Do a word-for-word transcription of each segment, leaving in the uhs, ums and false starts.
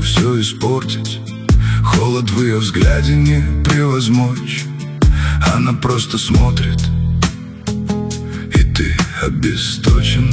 чтобы все испортить. Холод в ее взгляде не превозмочь. Она просто смотрит, и ты обесточен.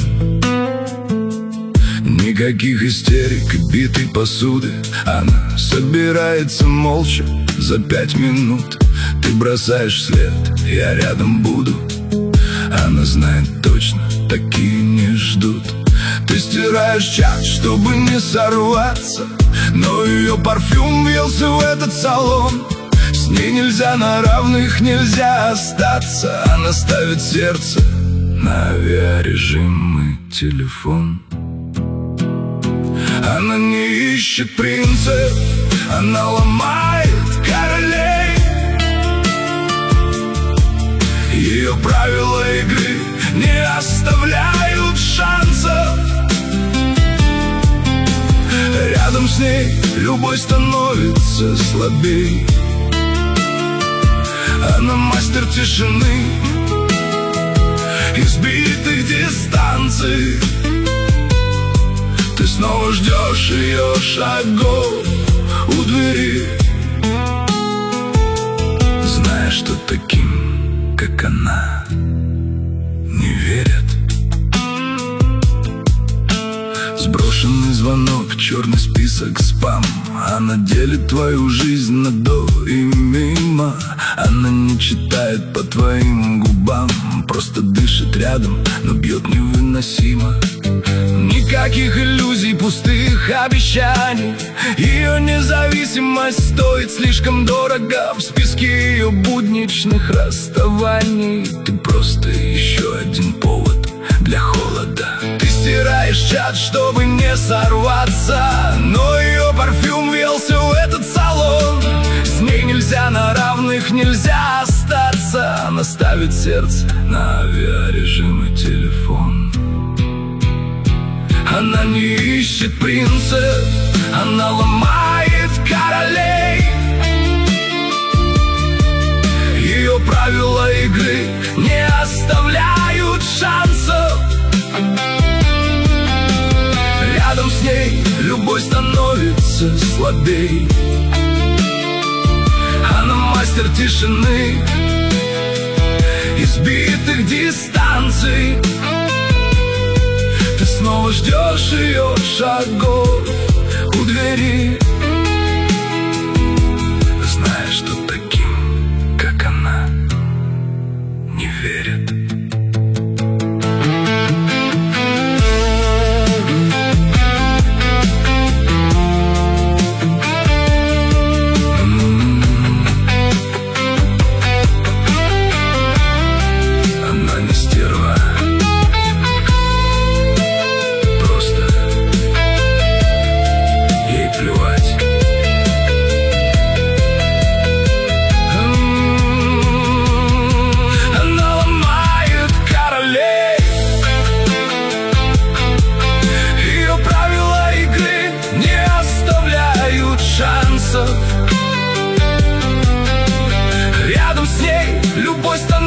Никаких истерик и битой посуды. Она собирается молча за пять минут. Ты бросаешь след, я рядом буду. Она знает точно, такие не ждут. Ты стираешь чат, чтобы не сорваться, но ее парфюм вился в этот салон. С ней нельзя на равных, нельзя остаться. Она ставит сердце на авиарежим и телефон. Она не ищет принцев, она ломает королей. Ее правила игры не оставляют шансов. Рядом с ней любой становится слабей. Она мастер тишины, избитых дистанций. Ты снова ждешь ее шагов у двери, зная, что таким, как она, не верят. Сброшенный звонок, черный список, спам. Она делит твою жизнь на до и мимо. Она не читает по твоим губам, просто дышит рядом, но бьет невыносимо. Никаких иллюзий, пустых обещаний. Ее независимость стоит слишком дорого в списке ее будничных расставаний. Ты просто еще один повод для холода. Ты стираешь чат, чтобы не сорваться, но ее парфюм вился в этот салон. С ней нельзя на равных, нельзя остаться. Она ставит сердце на авиарежим и телефон. Она не ищет принцев, она ломает королей. Ее правила игры не оставляют шансов. Рядом с ней любой становится слабей. Она мастер тишины, избитых дистанций. Ты снова ждешь ее шагов у двери, зная, что таким, как она, не верят. Она не стерва, плевать. Она ломает королей. Ее правила игры не оставляют шансов. Рядом с ней любой становится